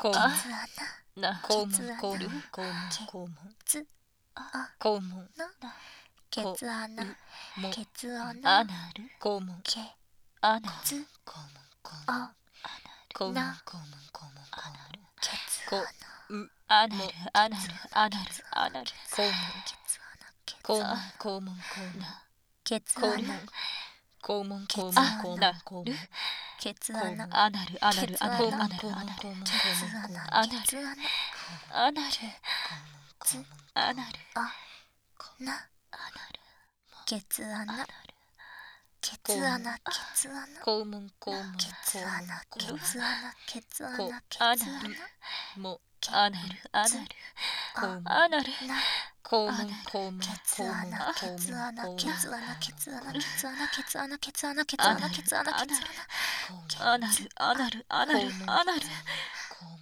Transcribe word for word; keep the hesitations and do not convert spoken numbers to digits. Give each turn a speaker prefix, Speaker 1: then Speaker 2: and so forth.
Speaker 1: 肛門、
Speaker 2: ケツ穴、
Speaker 1: な、肛門、
Speaker 2: ケツ穴、
Speaker 1: 肛門、肛門、肛門、
Speaker 2: つ、あ、
Speaker 1: 肛門、
Speaker 2: な、ケツ穴、
Speaker 1: も、
Speaker 2: ケツ穴、
Speaker 1: アナル、肛門、
Speaker 2: ケ、
Speaker 1: アナル、
Speaker 2: つ、
Speaker 1: 肛門、肛門、
Speaker 2: あ、
Speaker 1: 肛門、
Speaker 2: な、
Speaker 1: 肛門、肛門、肛門、
Speaker 2: ケツ
Speaker 1: こ、
Speaker 2: 穴、
Speaker 1: う、アナル、アナル、アナル、アナル、肛門、
Speaker 2: ケツ穴、ケツ
Speaker 1: 肛門、
Speaker 2: 穴、
Speaker 1: 肛門、肛門、
Speaker 2: ケツ
Speaker 1: 肛門、
Speaker 2: 穴、
Speaker 1: 肛門、肛門、
Speaker 2: ケツ
Speaker 1: 肛門、
Speaker 2: 穴、
Speaker 1: 肛門、
Speaker 2: ケツ穴、
Speaker 1: アナル、アナル、
Speaker 2: ケツ
Speaker 1: アナル、
Speaker 2: 穴、
Speaker 1: アナル、アナル、
Speaker 2: ケツ穴、
Speaker 1: アナル、
Speaker 2: ケツ穴、
Speaker 1: アナル、
Speaker 2: つ、
Speaker 1: アナル、
Speaker 2: あ、な、
Speaker 1: アナル、
Speaker 2: ケツ穴、
Speaker 1: アナル、
Speaker 2: ケツ穴、ケツ穴、
Speaker 1: 肛門、肛門、
Speaker 2: ケツ
Speaker 1: 肛
Speaker 2: 穴、ケ
Speaker 1: 門、
Speaker 2: ツ穴、ケツ穴、
Speaker 1: こ、
Speaker 2: ケ
Speaker 1: ア
Speaker 2: ツ穴、
Speaker 1: ナル、も、アナル、アナル、
Speaker 2: あ、
Speaker 1: アナル、
Speaker 2: な、
Speaker 1: 肛門、肛門、
Speaker 2: ケツ
Speaker 1: 肛門、
Speaker 2: 穴、ケ
Speaker 1: 肛門、
Speaker 2: ツ穴、
Speaker 1: 肛門、
Speaker 2: ケツ穴、ケツ穴、ケツ穴、ケツ穴、ケツ穴、ケツ穴、ケツ穴、ケツ穴、ケツ穴、
Speaker 1: アナル、アナル、アナル、アナル、